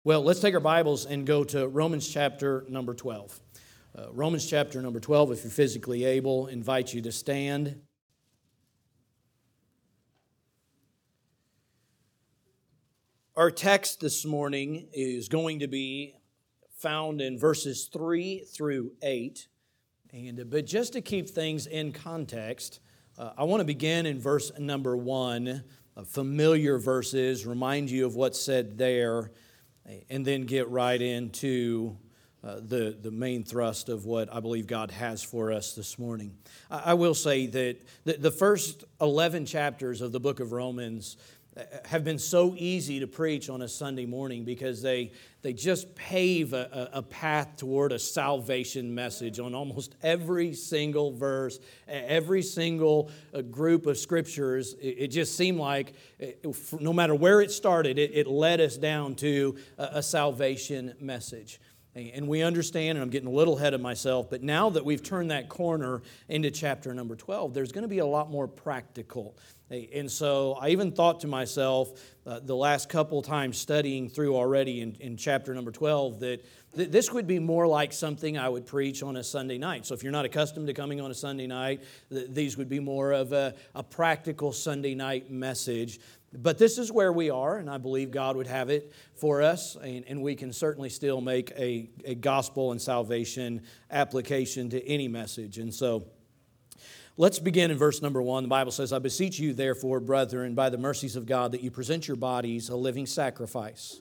Well, let's take our Bibles and go to Romans chapter number 12. Romans chapter number 12, if you're physically able, invite you to stand. Our text this morning is going to be found in verses 3 through 8. But just to keep things in context, I want to begin in verse number 1, familiar verses, remind you of what's said there, and then get right into the main thrust of what I believe God has for us this morning. I will say that the first 11 chapters of the book of Romans have been so easy to preach on a Sunday morning because they just pave a path toward a salvation message on almost every single verse, every single group of scriptures. It just seemed like no matter where it started, it led us down to a salvation message. And we understand, and I'm getting a little ahead of myself, but now that we've turned that corner into chapter number 12, there's going to be a lot more practical. And so I even thought to myself the last couple times studying through already in chapter number 12 that this would be more like something I would preach on a Sunday night. So if you're not accustomed to coming on a Sunday night, these would be more of a practical Sunday night message. But this is where we are, and I believe God would have it for us, and we can certainly still make a gospel and salvation application to any message. And so let's begin in verse number 1. The Bible says, I beseech you, therefore, brethren, by the mercies of God, that you present your bodies a living sacrifice,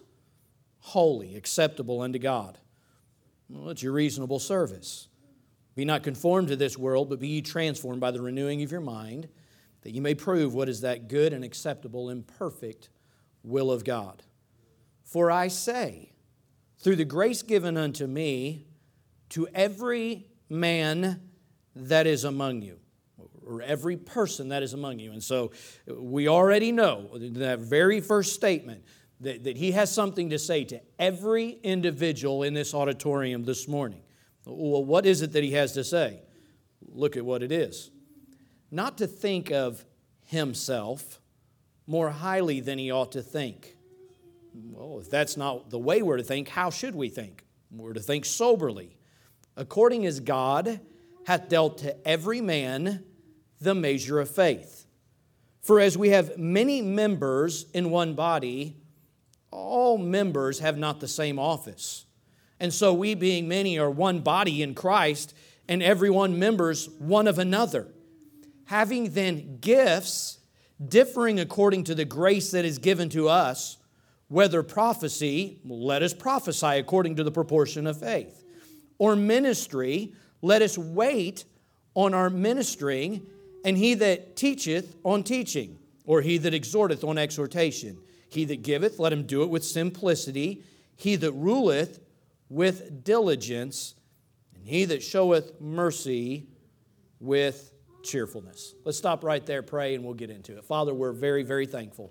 holy, acceptable unto God. Well, it's your reasonable service. Be not conformed to this world, but be ye transformed by the renewing of your mind, that you may prove what is that good and acceptable and perfect will of God. For I say, through the grace given unto me, to every man that is among you, or every person that is among you. And so we already know, that very first statement, that he has something to say to every individual in this auditorium this morning. Well, what is it that he has to say? Look at what it is. Not to think of himself more highly than he ought to think. Well, if that's not the way we're to think, how should we think? We're to think soberly. According as God hath dealt to every man the measure of faith. For as we have many members in one body, all members have not the same office. And so we, being many, are one body in Christ, and every one members one of another. Having then gifts differing according to the grace that is given to us, whether prophecy, let us prophesy according to the proportion of faith. Or ministry, let us wait on our ministering, and he that teacheth on teaching, or he that exhorteth on exhortation. He that giveth, let him do it with simplicity. He that ruleth with diligence, and he that showeth mercy with cheerfulness. Let's stop right there, pray, and we'll get into it. Father, we're very, very thankful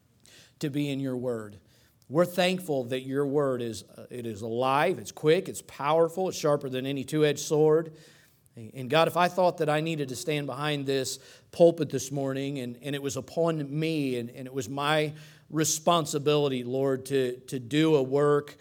to be in your word. We're thankful that your word is alive, it's quick, it's powerful, it's sharper than any two-edged sword. And God, if I thought that I needed to stand behind this pulpit this morning and it was upon me and it was my responsibility, Lord, to do a work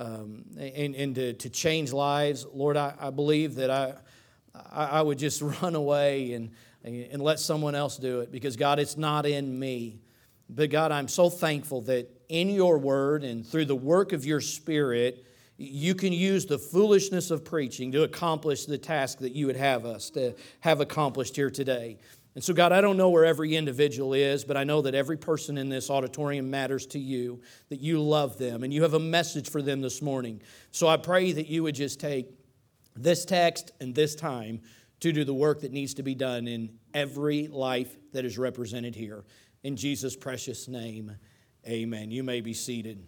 and to change lives, Lord, I believe that I would just run away and let someone else do it because, God, it's not in me. But, God, I'm so thankful that in your word and through the work of your Spirit, you can use the foolishness of preaching to accomplish the task that you would have us to have accomplished here today. And so, God, I don't know where every individual is, but I know that every person in this auditorium matters to you, that you love them, and you have a message for them this morning. So I pray that you would just take this text and this time to do the work that needs to be done in every life that is represented here. In Jesus' precious name, amen. You may be seated.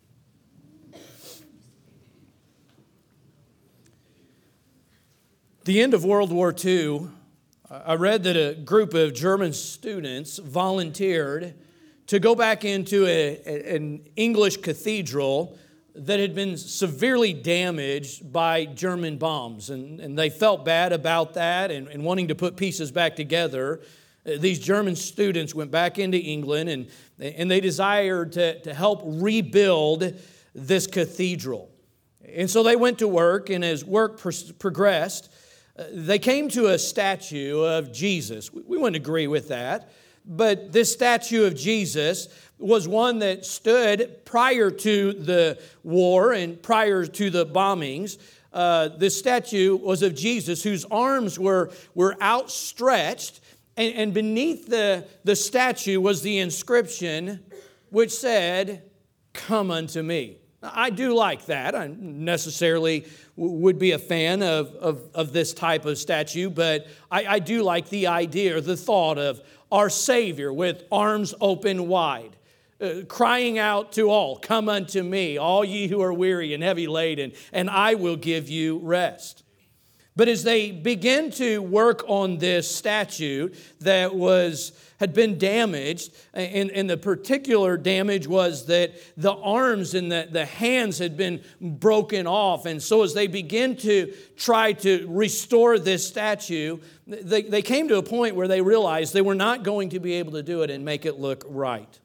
The end of World War II, I read that a group of German students volunteered to go back into an English cathedral that had been severely damaged by German bombs. And they felt bad about that and wanting to put pieces back together. These German students went back into England and they desired to help rebuild this cathedral. And so they went to work, and as work progressed, they came to a statue of Jesus. We wouldn't agree with that, but this statue of Jesus was one that stood prior to the war and prior to the bombings. This statue was of Jesus, whose arms were outstretched, and beneath the statue was the inscription which said, "Come unto me." I do like that. I necessarily would be a fan of this type of statue, but I do like the idea or the thought of our Savior with arms open wide, crying out to all, "Come unto me, all ye who are weary and heavy laden, and I will give you rest." But as they begin to work on this statue that had been damaged, and the particular damage was that the arms and the hands had been broken off. And so as they begin to try to restore this statue, they came to a point where they realized they were not going to be able to do it and make it look right.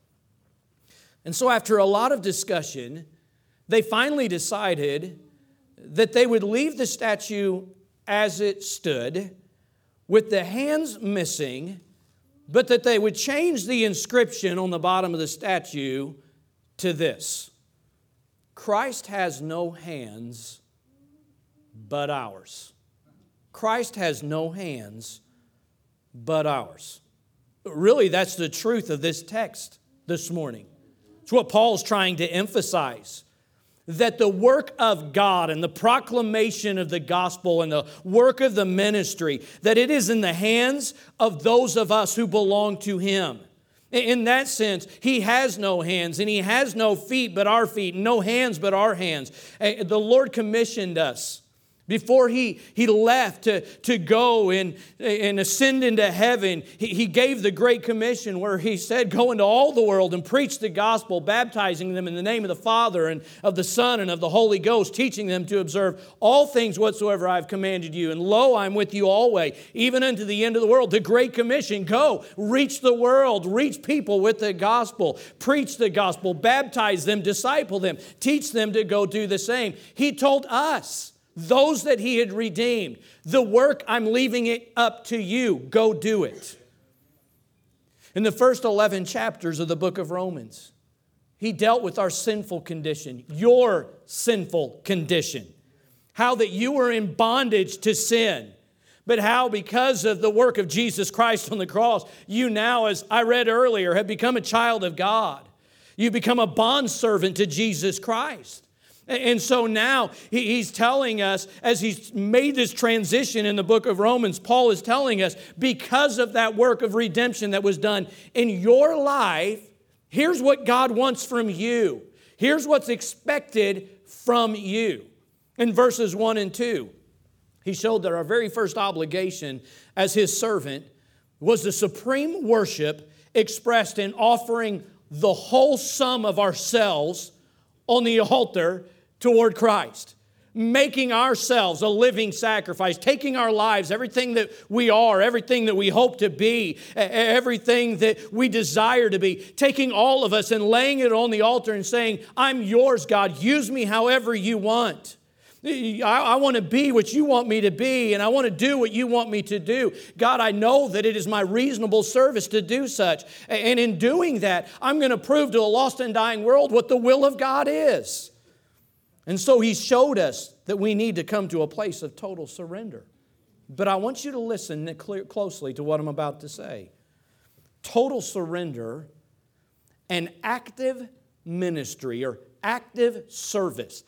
And so after a lot of discussion, they finally decided that they would leave the statue as it stood, with the hands missing, but that they would change the inscription on the bottom of the statue to this: "Christ has no hands but ours." Christ has no hands but ours. Really, that's the truth of this text this morning. It's what Paul's trying to emphasize. That the work of God and the proclamation of the gospel and the work of the ministry, that it is in the hands of those of us who belong to Him. In that sense, He has no hands and He has no feet but our feet, and no hands but our hands. The Lord commissioned us before He left to go and ascend into heaven. He gave the Great Commission where He said, "Go into all the world and preach the gospel, baptizing them in the name of the Father and of the Son and of the Holy Ghost, teaching them to observe all things whatsoever I have commanded you. And lo, I am with you always, even unto the end of the world." The Great Commission: go, reach the world, reach people with the gospel, preach the gospel, baptize them, disciple them, teach them to go do the same. He told us, those that He had redeemed, the work, I'm leaving it up to you. Go do it. In the first 11 chapters of the book of Romans, He dealt with our sinful condition, your sinful condition. How that you were in bondage to sin, but how because of the work of Jesus Christ on the cross, you now, as I read earlier, have become a child of God. You become a bondservant to Jesus Christ. And so now he's telling us, as he's made this transition in the book of Romans, Paul is telling us, because of that work of redemption that was done in your life, here's what God wants from you. Here's what's expected from you. In verses 1 and 2, he showed that our very first obligation as His servant was the supreme worship expressed in offering the whole sum of ourselves on the altar toward Christ, making ourselves a living sacrifice, taking our lives, everything that we are, everything that we hope to be, everything that we desire to be, taking all of us and laying it on the altar and saying, "I'm yours, God. Use me however you want. I want to be what you want me to be, and I want to do what you want me to do. God, I know that it is my reasonable service to do such. And in doing that, I'm going to prove to a lost and dying world what the will of God is." And so He showed us that we need to come to a place of total surrender. But I want you to listen closely to what I'm about to say. Total surrender and active ministry, or active service,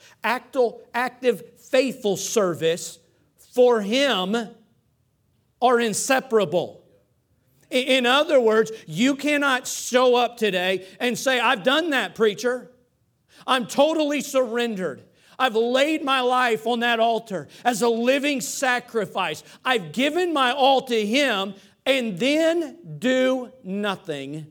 active faithful service for Him are inseparable. In other words, you cannot show up today and say, "I've done that, preacher. I'm totally surrendered. I've laid my life on that altar as a living sacrifice. I've given my all to Him," and then do nothing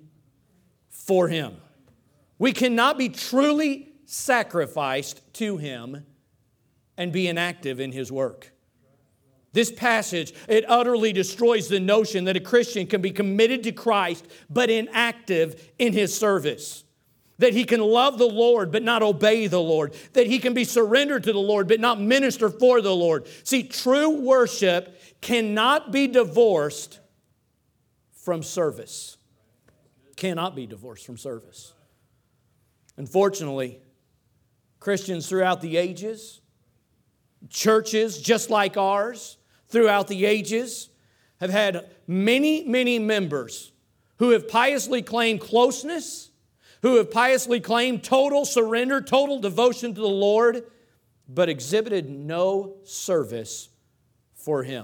for Him. We cannot be truly sacrificed to Him and be inactive in His work. This passage, it utterly destroys the notion that a Christian can be committed to Christ but inactive in his service. that he can love the Lord but not obey the Lord, that he can be surrendered to the Lord but not minister for the Lord. See, true worship cannot be divorced from service. Cannot be divorced from service. Unfortunately, Christians throughout the ages, churches just like ours throughout the ages, have had many, many members who have piously claimed closeness, who have piously claimed total surrender, total devotion to the Lord, but exhibited no service for Him.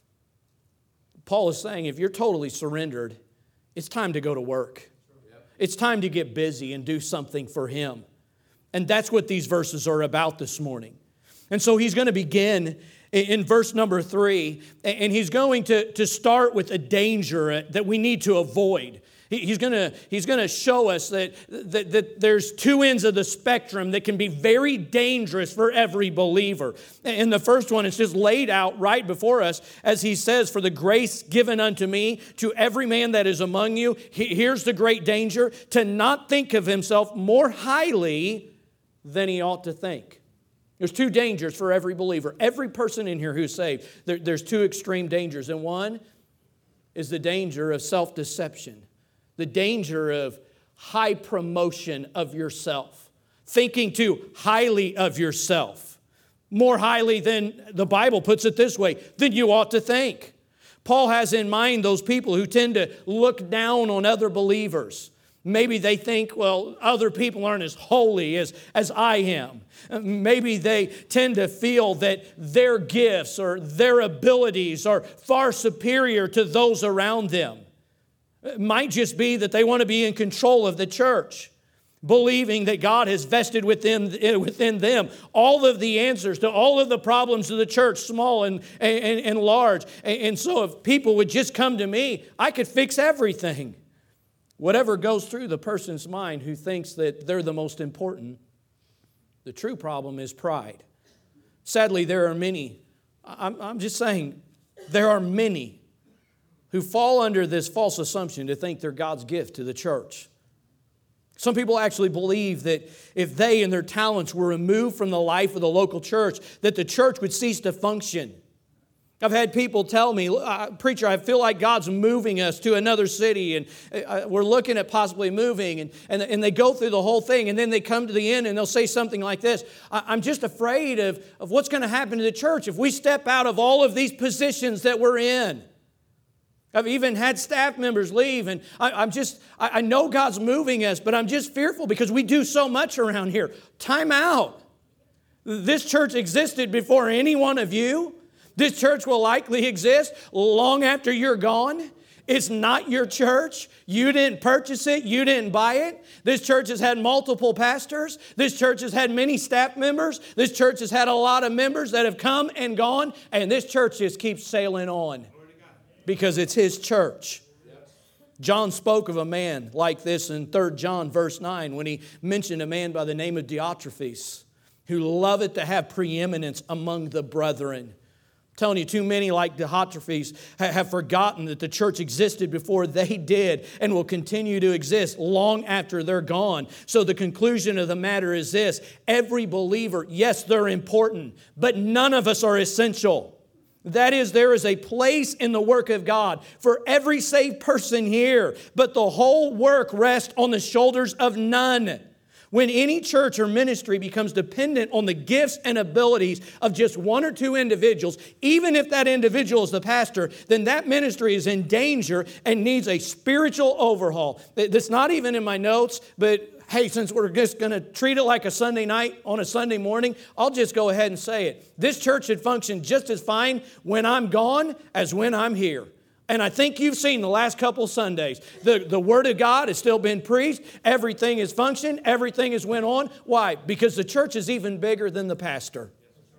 Paul is saying, if you're totally surrendered, it's time to go to work. It's time to get busy and do something for Him. And that's what these verses are about this morning. And so he's going to begin in verse number 3, and he's going to start with a danger that we need to avoid. He's going to show us that there's two ends of the spectrum that can be very dangerous for every believer. And the first one is just laid out right before us as he says, for the grace given unto me, to every man that is among you. Here's the great danger, to not think of himself more highly than he ought to think. There's two dangers for every believer. Every person in here who's saved, there's two extreme dangers. And one is the danger of self-deception. The danger of high promotion of yourself. Thinking too highly of yourself. More highly than, the Bible puts it this way, than you ought to think. Paul has in mind those people who tend to look down on other believers. Maybe they think, well, other people aren't as holy as I am. Maybe they tend to feel that their gifts or their abilities are far superior to those around them. It might just be that they want to be in control of the church, believing that God has vested within them all of the answers to all of the problems of the church, small and large. And so if people would just come to me, I could fix everything. Whatever goes through the person's mind who thinks that they're the most important, the true problem is pride. Sadly, there are many, I'm just saying, there are many who fall under this false assumption to think they're God's gift to the church. Some people actually believe that if they and their talents were removed from the life of the local church, that the church would cease to function. I've had people tell me, preacher, I feel like God's moving us to another city and we're looking at possibly moving. And they go through the whole thing and then they come to the end and they'll say something like this. I'm just afraid of what's going to happen to the church if we step out of all of these positions that we're in. I've even had staff members leave and I know God's moving us, but I'm just fearful because we do so much around here. Time out. This church existed before any one of you. This church will likely exist long after you're gone. It's not your church. You didn't purchase it. You didn't buy it. This church has had multiple pastors. This church has had many staff members. This church has had a lot of members that have come and gone. And this church just keeps sailing on because it's His church. John spoke of a man like this in 3 John verse 9 when he mentioned a man by the name of Diotrephes who loveth to have preeminence among the brethren. I'm telling you, too many like Diotrephes have forgotten that the church existed before they did and will continue to exist long after they're gone. So the conclusion of the matter is this. Every believer, yes, they're important, but none of us are essential. That is, there is a place in the work of God for every saved person here, but the whole work rests on the shoulders of none. When any church or ministry becomes dependent on the gifts and abilities of just one or two individuals, even if that individual is the pastor, then that ministry is in danger and needs a spiritual overhaul. That's not even in my notes, but hey, since we're just going to treat it like a Sunday night on a Sunday morning, I'll just go ahead and say it. This church should function just as fine when I'm gone as when I'm here. And I think you've seen the last couple Sundays. The Word of God has still been preached. Everything is functioned. Everything has went on. Why? Because the church is even bigger than the pastor.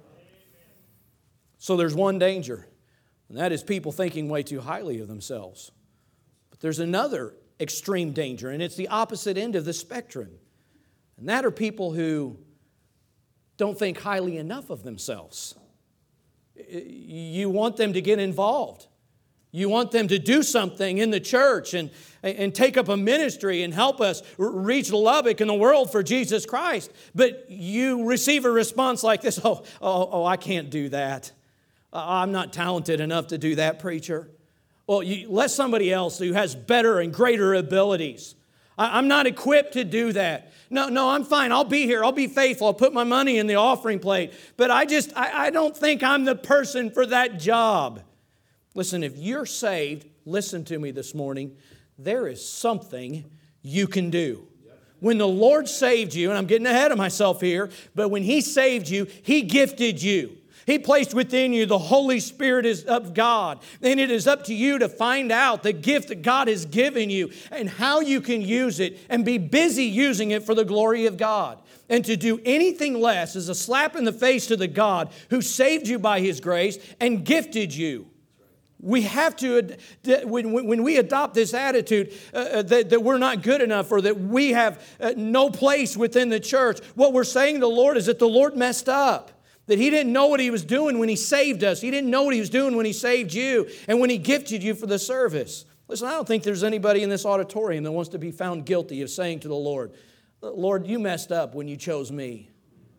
So there's one danger, and that is people thinking way too highly of themselves. But there's another extreme danger, and it's the opposite end of the spectrum. And that are people who don't think highly enough of themselves. You want them to get involved. You want them to do something in the church and take up a ministry and help us reach Lubbock and the world for Jesus Christ. But you receive a response like this, I can't do that. I'm not talented enough to do that, preacher. Well, let somebody else who has better and greater abilities. I'm not equipped to do that. No, I'm fine. I'll be here. I'll be faithful. I'll put my money in the offering plate. But I don't think I'm the person for that job. Listen, if you're saved, listen to me this morning. There is something you can do. When the Lord saved you, and I'm getting ahead of myself here, but when He saved you, He gifted you. He placed within you the Holy Spirit of God. And it is up to you to find out the gift that God has given you and how you can use it and be busy using it for the glory of God. And to do anything less is a slap in the face to the God who saved you by His grace and gifted you. We have to, when we adopt this attitude that we're not good enough or that we have no place within the church, what we're saying to the Lord is that the Lord messed up. That He didn't know what He was doing when He saved us. He didn't know what He was doing when He saved you and when He gifted you for the service. Listen, I don't think there's anybody in this auditorium that wants to be found guilty of saying to the Lord, Lord, you messed up when you chose me.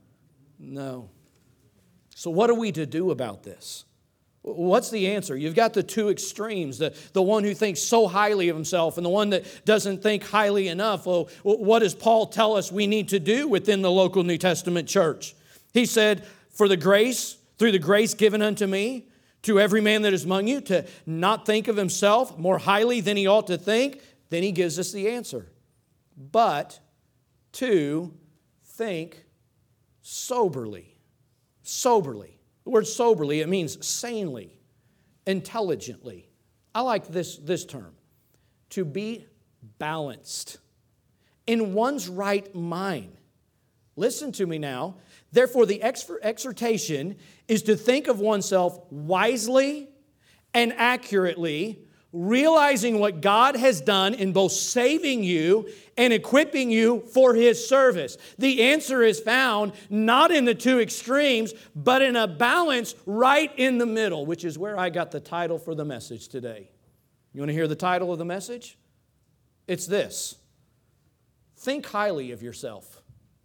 No. So what are we to do about this? What's the answer? You've got the two extremes, the one who thinks so highly of himself and the one that doesn't think highly enough. Well, what does Paul tell us we need to do within the local New Testament church? He said, through the grace given unto me, to every man that is among you, to not think of himself more highly than he ought to think. Then he gives us the answer. But to think soberly. Soberly. The word soberly, it means sanely, intelligently. I like this term. To be balanced. In one's right mind. Listen to me now. Therefore, the exhortation is to think of oneself wisely and accurately, realizing what God has done in both saving you and equipping you for His service. The answer is found not in the two extremes, but in a balance right in the middle, which is where I got the title for the message today. You want to hear the title of the message? It's this: think highly of yourself,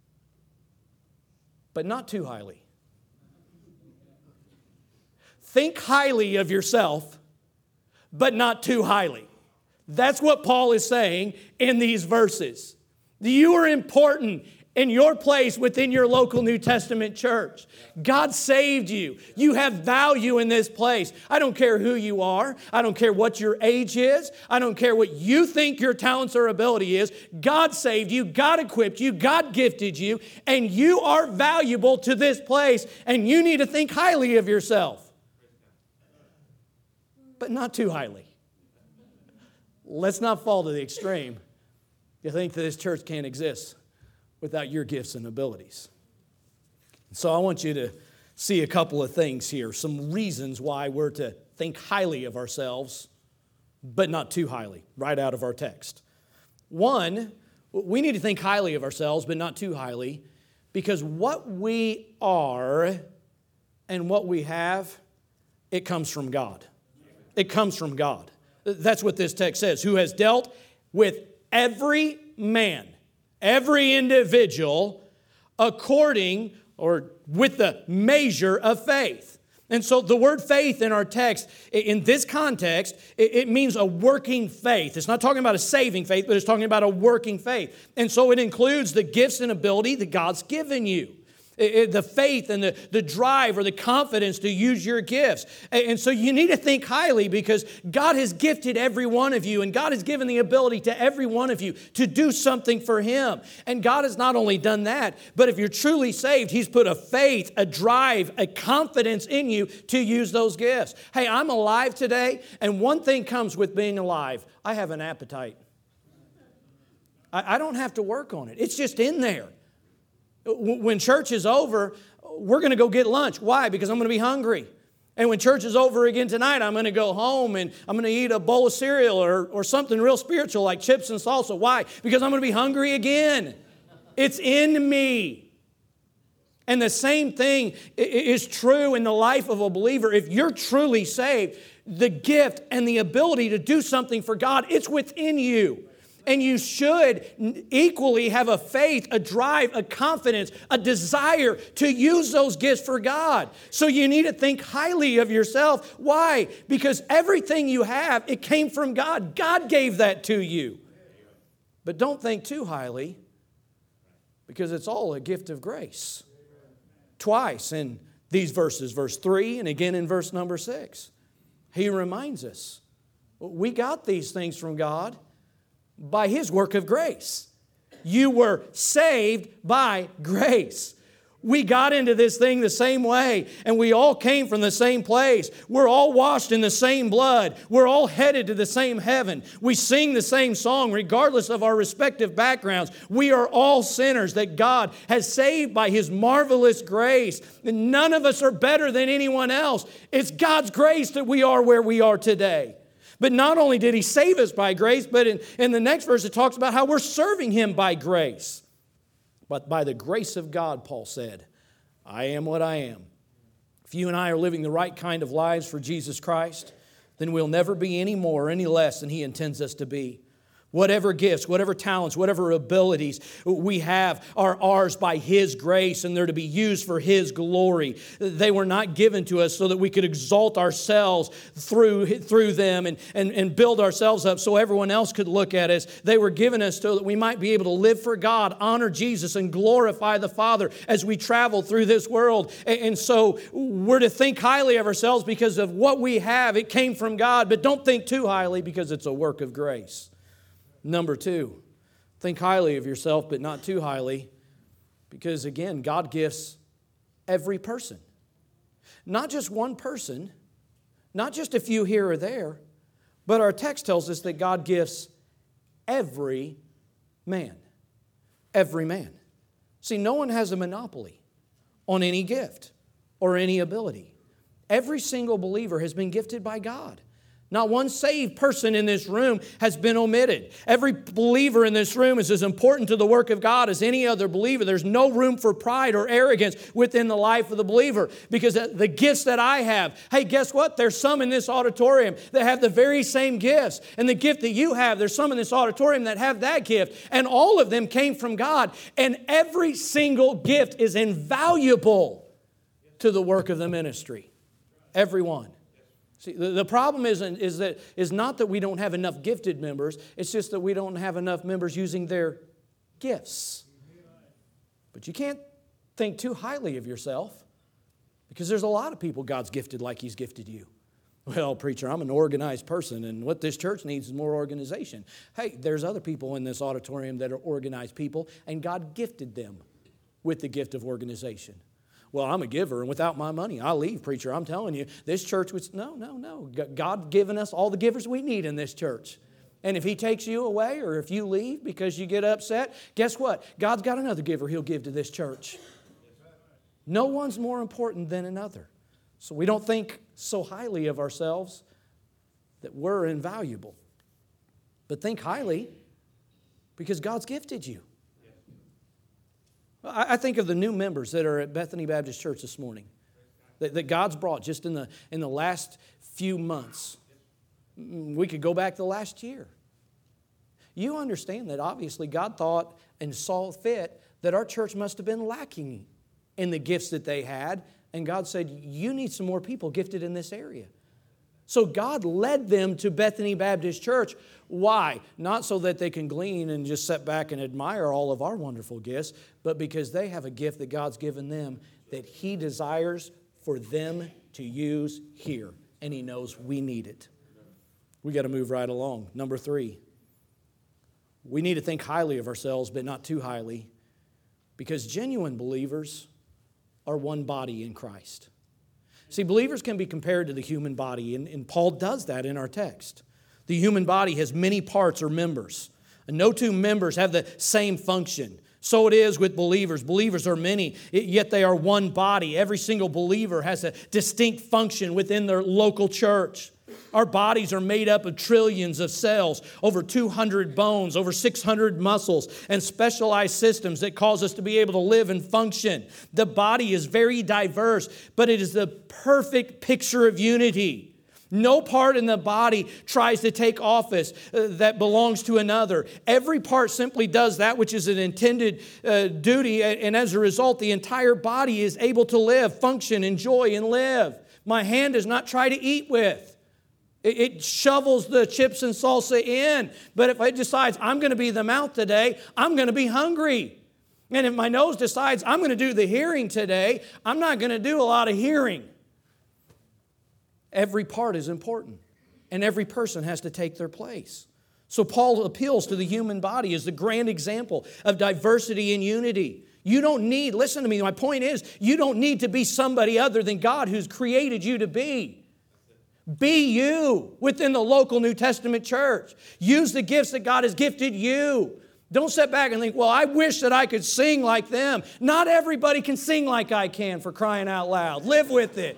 but not too highly. Think highly of yourself, but not too highly. That's what Paul is saying in these verses. You are important in your place within your local New Testament church. God saved you. You have value in this place. I don't care who you are. I don't care what your age is. I don't care what you think your talents or ability is. God saved you. God equipped you. God gifted you. And you are valuable to this place. And you need to think highly of yourself. But not too highly. Let's not fall to the extreme. You think that this church can't exist without your gifts and abilities. So I want you to see a couple of things here, some reasons why we're to think highly of ourselves, but not too highly, right out of our text. One, we need to think highly of ourselves, but not too highly, because what we are and what we have, it comes from God. It comes from God. That's what this text says. Who has dealt with every man, every individual, according or with the measure of faith. And so the word faith in our text, in this context, it means a working faith. It's not talking about a saving faith, but it's talking about a working faith. And so it includes the gifts and ability that God's given you. The faith and the drive or the confidence to use your gifts. And so you need to think highly because God has gifted every one of you and God has given the ability to every one of you to do something for Him. And God has not only done that, but if you're truly saved, He's put a faith, a drive, a confidence in you to use those gifts. Hey, I'm alive today, and one thing comes with being alive. I have an appetite. I don't have to work on it. It's just in there. When church is over, we're going to go get lunch. Why? Because I'm going to be hungry. And when church is over again tonight, I'm going to go home and I'm going to eat a bowl of cereal or something real spiritual like chips and salsa. Why? Because I'm going to be hungry again. It's in me. And the same thing is true in the life of a believer. If you're truly saved, the gift and the ability to do something for God. It's within you. And you should equally have a faith, a drive, a confidence, a desire to use those gifts for God. So you need to think highly of yourself. Why? Because everything you have, it came from God. God gave that to you. But don't think too highly, because it's all a gift of grace. Twice in these verses, verse 3 and again in verse number 6. He reminds us, we got these things from God by His work of grace. You were saved by grace. We got into this thing the same way, and we all came from the same place. We're all washed in the same blood. We're all headed to the same heaven. We sing the same song regardless of our respective backgrounds. We are all sinners that God has saved by His marvelous grace. And none of us are better than anyone else. It's God's grace that we are where we are today. But not only did He save us by grace, but in the next verse it talks about how we're serving Him by grace. But by the grace of God, Paul said, I am what I am. If you and I are living the right kind of lives for Jesus Christ, then we'll never be any more or any less than He intends us to be. Whatever gifts, whatever talents, whatever abilities we have are ours by His grace, and they're to be used for His glory. They were not given to us so that we could exalt ourselves through them and build ourselves up so everyone else could look at us. They were given us so that we might be able to live for God, honor Jesus, and glorify the Father as we travel through this world. And so we're to think highly of ourselves because of what we have. It came from God, but don't think too highly because it's a work of grace. Number 2, think highly of yourself, but not too highly, because again, God gifts every person. Not just one person, not just a few here or there, but our text tells us that God gifts every man. Every man. See, no one has a monopoly on any gift or any ability. Every single believer has been gifted by God. Not one saved person in this room has been omitted. Every believer in this room is as important to the work of God as any other believer. There's no room for pride or arrogance within the life of the believer, because the gifts that I have, hey, guess what? There's some in this auditorium that have the very same gifts. And the gift that you have, there's some in this auditorium that have that gift. And all of them came from God. And every single gift is invaluable to the work of the ministry. Every one. See, the problem is not that we don't have enough gifted members. It's just that we don't have enough members using their gifts. But you can't think too highly of yourself, because there's a lot of people God's gifted like He's gifted you. Well, preacher, I'm an organized person, and what this church needs is more organization. Hey, there's other people in this auditorium that are organized people, and God gifted them with the gift of organization. Well, I'm a giver, and without my money, I'll leave, preacher. I'm telling you, this church was, no. God given us all the givers we need in this church. And if He takes you away, or if you leave because you get upset, guess what? God's got another giver He'll give to this church. No one's more important than another. So we don't think so highly of ourselves that we're invaluable. But think highly because God's gifted you. I think of the new members that are at Bethany Baptist Church this morning that God's brought just in the last few months. We could go back to last year. You understand that obviously God thought and saw fit that our church must have been lacking in the gifts that they had. And God said, you need some more people gifted in this area. So God led them to Bethany Baptist Church. Why? Not so that they can glean and just sit back and admire all of our wonderful gifts, but because they have a gift that God's given them that He desires for them to use here. And He knows we need it. We got to move right along. Number 3, we need to think highly of ourselves, but not too highly, because genuine believers are one body in Christ. See, believers can be compared to the human body, and Paul does that in our text. The human body has many parts or members, and no two members have the same function. So it is with believers. Believers are many, yet they are one body. Every single believer has a distinct function within their local church. Our bodies are made up of trillions of cells, over 200 bones, over 600 muscles, and specialized systems that cause us to be able to live and function. The body is very diverse, but it is the perfect picture of unity. No part in the body tries to take office that belongs to another. Every part simply does that which is an intended duty, and as a result, the entire body is able to live, function, enjoy, and live. My hand does not try to eat with. It shovels the chips and salsa in. But if it decides I'm going to be the mouth today, I'm going to be hungry. And if my nose decides I'm going to do the hearing today, I'm not going to do a lot of hearing. Every part is important, and every person has to take their place. So Paul appeals to the human body as the grand example of diversity and unity. You don't need, listen to me, my point is, you don't need to be somebody other than God who's created you to be. Be you within the local New Testament church. Use the gifts that God has gifted you. Don't sit back and think, well, I wish that I could sing like them. Not everybody can sing like I can, for crying out loud. Live with it.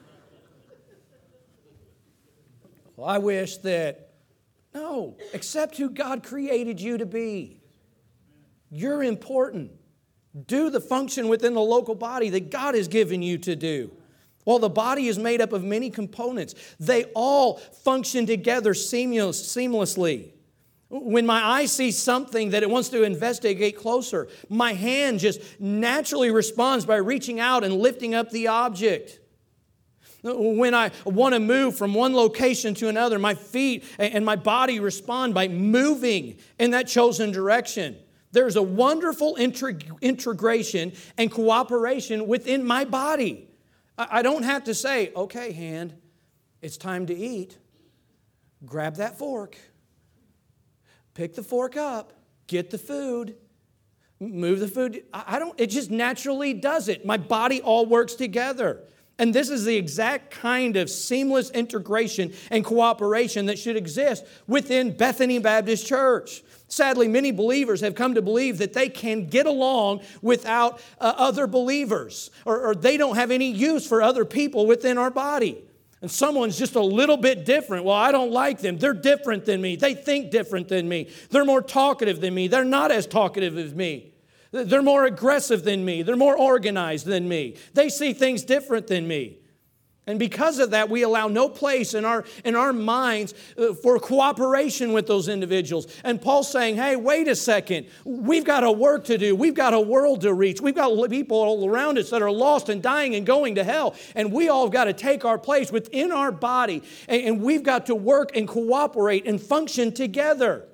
Well, I wish that, no, accept who God created you to be. You're important. Do the function within the local body that God has given you to do. While the body is made up of many components, they all function together seamlessly. When my eye sees something that it wants to investigate closer, my hand just naturally responds by reaching out and lifting up the object. When I want to move from one location to another, my feet and my body respond by moving in that chosen direction. There's a wonderful integration and cooperation within my body. I don't have to say, okay, hand, it's time to eat. Grab that fork. Pick the fork up. Get the food. Move the food. It just naturally does it. My body all works together. And this is the exact kind of seamless integration and cooperation that should exist within Bethany Baptist Church. Sadly, many believers have come to believe that they can get along without other believers, or they don't have any use for other people within our body. And someone's just a little bit different. Well, I don't like them. They're different than me. They think different than me. They're more talkative than me. They're not as talkative as me. They're more aggressive than me. They're more organized than me. They see things different than me. And because of that, we allow no place in our minds for cooperation with those individuals. And Paul's saying, hey, wait a second. We've got a work to do. We've got a world to reach. We've got people all around us that are lost and dying and going to hell. And we all got to take our place within our body. And we've got to work and cooperate and function together.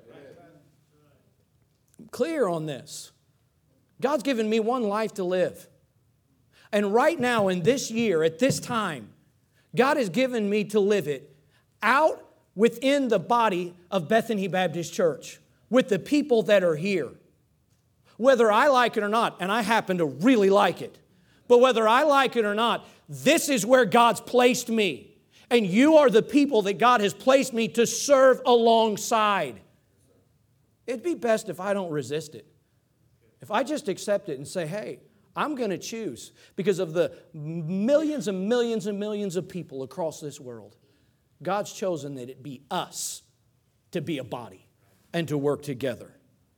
I'm clear on this. God's given me one life to live. And right now, in this year, at this time, God has given me to live it out within the body of Bethany Baptist Church with the people that are here. Whether I like it or not, and I happen to really like it, but whether I like it or not, this is where God's placed me. And you are the people that God has placed me to serve alongside. It'd be best if I don't resist it. If I just accept it and say, hey, I'm going to choose because of the millions and millions and millions of people across this world. God's chosen that it be us to be a body and to work together.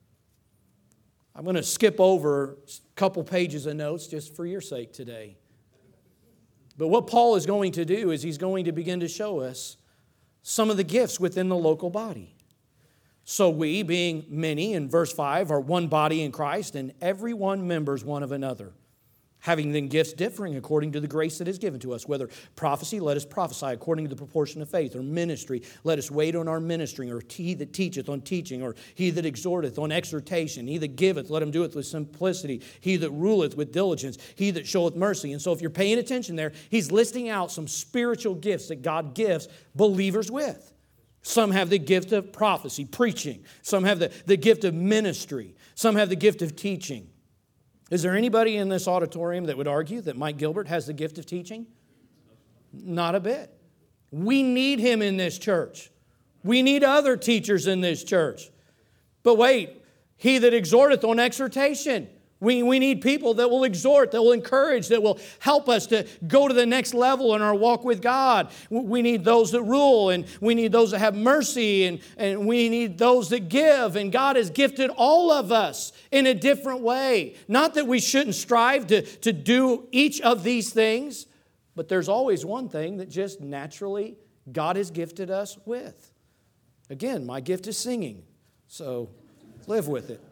I'm going to skip over a couple pages of notes just for your sake today. But what Paul is going to do is he's going to begin to show us some of the gifts within the local body. So we, being many, in verse 5, are one body in Christ, and every one members one of another. Having then gifts differing according to the grace that is given to us. Whether prophecy, let us prophesy according to the proportion of faith. Or ministry, let us wait on our ministering. Or he that teacheth on teaching. Or he that exhorteth on exhortation. He that giveth, let him do it with simplicity. He that ruleth with diligence. He that showeth mercy. And so if you're paying attention there, he's listing out some spiritual gifts that God gives believers with. Some have the gift of prophecy, preaching. Some have the gift of ministry. Some have the gift of teaching. Is there anybody in this auditorium that would argue that Mike Gilbert has the gift of teaching? Not a bit. We need him in this church. We need other teachers in this church. But wait, he that exhorteth on exhortation. We need people that will exhort, that will encourage, that will help us to go to the next level in our walk with God. We need those that rule, and we need those that have mercy, and we need those that give. And God has gifted all of us in a different way. Not that we shouldn't strive to do each of these things, but there's always one thing that just naturally God has gifted us with. Again, my gift is singing, so live with it.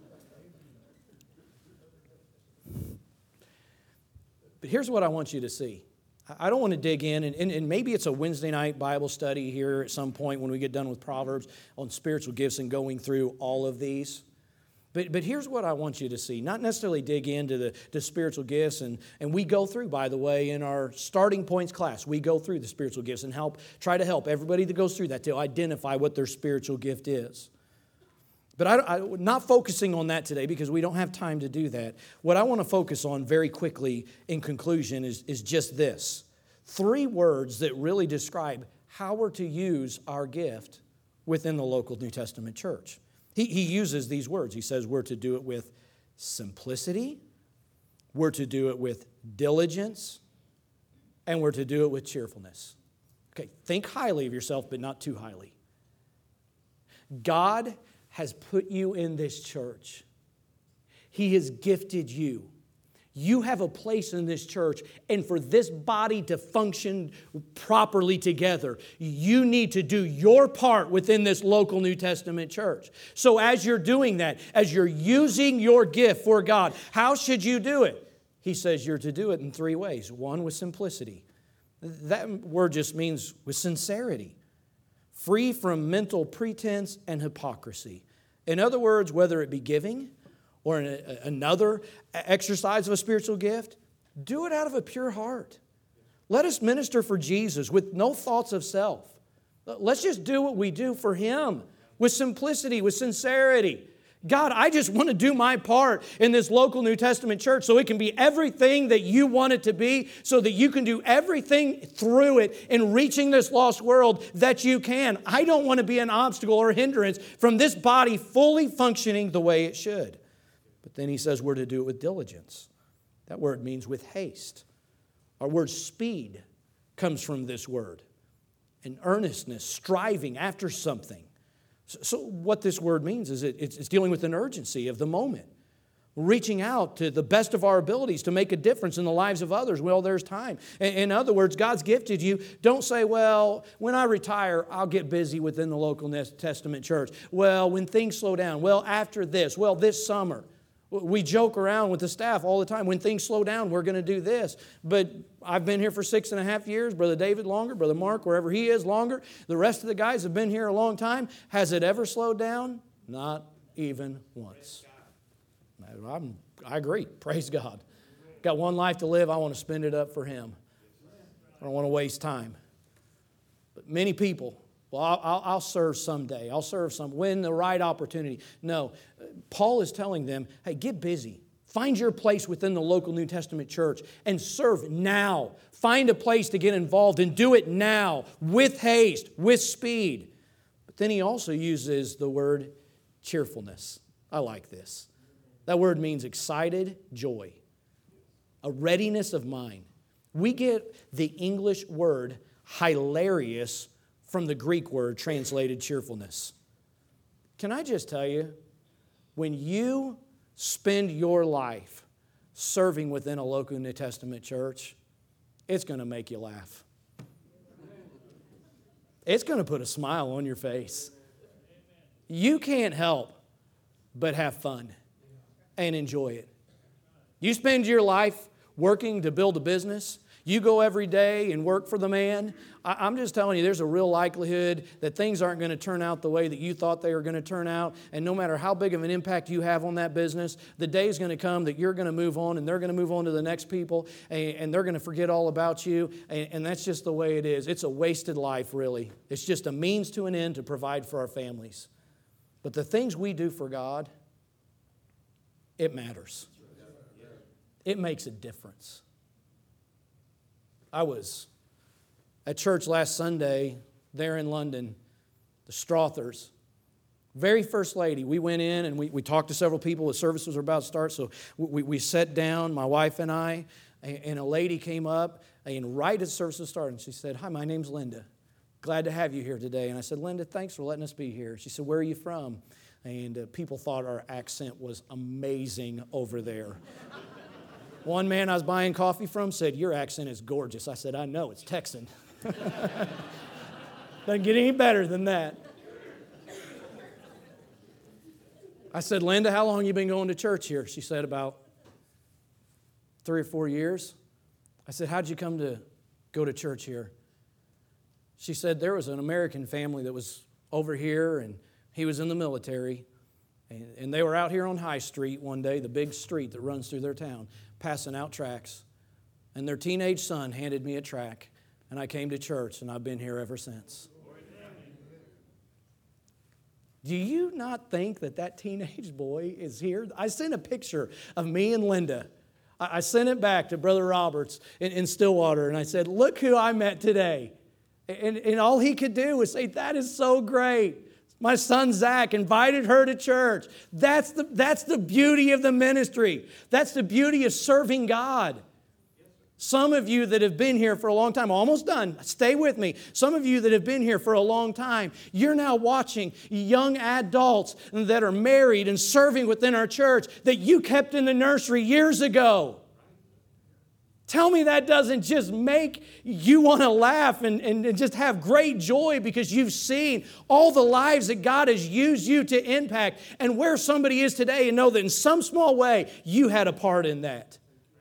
But here's what I want you to see. I don't want to dig in, and maybe it's a Wednesday night Bible study here at some point when we get done with Proverbs on spiritual gifts and going through all of these. But here's what I want you to see. Not necessarily dig into the spiritual gifts, and we go through, by the way, in our starting points class, we go through the spiritual gifts and try to help everybody that goes through that to identify what their spiritual gift is. But I'm not focusing on that today because we don't have time to do that. What I want to focus on very quickly in conclusion is just this. 3 words that really describe how we're to use our gift within the local New Testament church. He uses these words. He says we're to do it with simplicity, we're to do it with diligence, and we're to do it with cheerfulness. Okay, think highly of yourself, but not too highly. God has put you in this church. He has gifted you. You have a place in this church, and for this body to function properly together, you need to do your part within this local New Testament church. So as you're doing that, as you're using your gift for God, how should you do it? He says you're to do it in 3 ways. 1, with simplicity. That word just means with sincerity. Free from mental pretense and hypocrisy. In other words, whether it be giving or another exercise of a spiritual gift, do it out of a pure heart. Let us minister for Jesus with no thoughts of self. Let's just do what we do for Him with simplicity, with sincerity. God, I just want to do my part in this local New Testament church so it can be everything that you want it to be, so that you can do everything through it in reaching this lost world that you can. I don't want to be an obstacle or hindrance from this body fully functioning the way it should. But then he says we're to do it with diligence. That word means with haste. Our word speed comes from this word. And earnestness, striving after something. So what this word means is it's dealing with an urgency of the moment. Reaching out to the best of our abilities to make a difference in the lives of others while there's time. In other words, God's gifted you. Don't say, well, when I retire, I'll get busy within the local New Testament church. Well, when things slow down. Well, after this. Well, this summer. We joke around with the staff all the time. When things slow down, we're going to do this. But I've been here for 6.5 years. Brother David longer. Brother Mark, wherever he is, longer. The rest of the guys have been here a long time. Has it ever slowed down? Not even once. I agree. Praise God. Got one life to live. I want to spend it up for Him. I don't want to waste time. But many people, well, I'll serve someday. I'll serve when the right opportunity. No, Paul is telling them, hey, get busy. Find your place within the local New Testament church and serve now. Find a place to get involved and do it now with haste, with speed. But then he also uses the word cheerfulness. I like this. That word means excited joy, a readiness of mind. We get the English word hilarious from the Greek word translated cheerfulness. Can I just tell you, when you spend your life serving within a local New Testament church, it's going to make you laugh. It's going to put a smile on your face. You can't help but have fun and enjoy it. You spend your life working to build a business. You go every day and work for the man. I'm just telling you, there's a real likelihood that things aren't going to turn out the way that you thought they were going to turn out. And no matter how big of an impact you have on that business, the day is going to come that you're going to move on and they're going to move on to the next people and they're going to forget all about you. And that's just the way it is. It's a wasted life, really. It's just a means to an end to provide for our families. But the things we do for God, it matters. It makes a difference. I was at church last Sunday there in London, the Strothers. Very first lady, we went in and we talked to several people. The services were about to start, so we sat down, my wife and I, and a lady came up, and right as services started, and she said, "Hi, my name's Linda. Glad to have you here today." And I said, "Linda, thanks for letting us be here." She said, "Where are you from?" And people thought our accent was amazing over there. One man I was buying coffee from said, "Your accent is gorgeous." I said, "I know, it's Texan." Doesn't get any better than that. I said, Linda, how long have you been going to church here? She said, about 3 or 4 years. I said, how'd you come to go to church here? She said, there was an American family that was over here, and he was in the military. And they were out here on High Street one day, the big street that runs through their town, passing out tracts. And their teenage son handed me a tract, and I came to church, and I've been here ever since. Do you not think that teenage boy is here? I sent a picture of me and Linda. I sent it back to Brother Roberts in Stillwater, and I said, look who I met today. And all he could do was say, that is so great. My son Zach invited her to church. That's the beauty of the ministry. That's the beauty of serving God. Some of you that have been here for a long time, almost done, stay with me. Some of you that have been here for a long time, you're now watching young adults that are married and serving within our church that you kept in the nursery years ago. Tell me that doesn't just make you want to laugh and just have great joy because you've seen all the lives that God has used you to impact and where somebody is today and know that in some small way you had a part in that.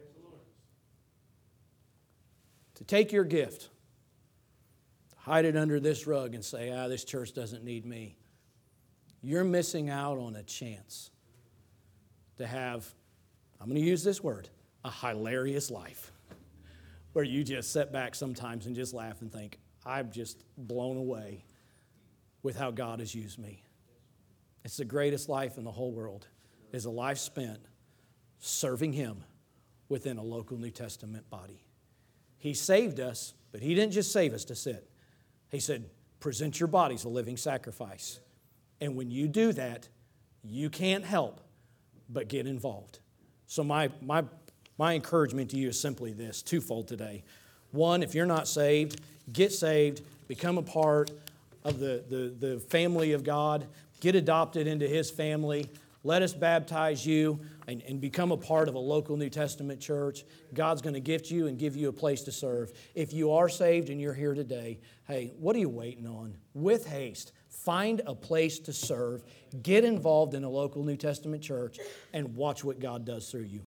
To take your gift, hide it under this rug and say, this church doesn't need me. You're missing out on a chance to have, I'm going to use this word, a hilarious life. Where you just sit back sometimes and just laugh and think, I'm just blown away with how God has used me. It's the greatest life in the whole world, is a life spent serving Him within a local New Testament body. He saved us, but He didn't just save us to sit. He said, present your bodies a living sacrifice. And when you do that, you can't help but get involved. So my encouragement to you is simply this, twofold today. One, if you're not saved, get saved, become a part of the family of God, get adopted into His family. Let us baptize you and become a part of a local New Testament church. God's going to gift you and give you a place to serve. If you are saved and you're here today, hey, what are you waiting on? With haste, find a place to serve, get involved in a local New Testament church, and watch what God does through you.